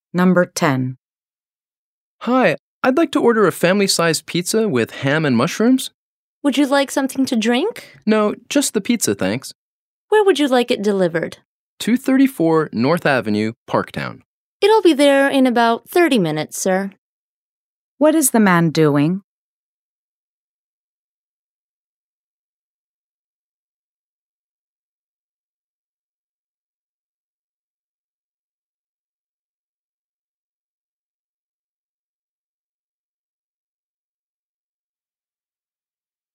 Number 10. Hi, I'd like to order a family-sized pizza with ham and mushrooms. Would you like something to drink? No, just the pizza, thanks. Where would you like it delivered? 234 North Avenue, Parktown. It'll be there in about 30 minutes, sir. What is the man doing?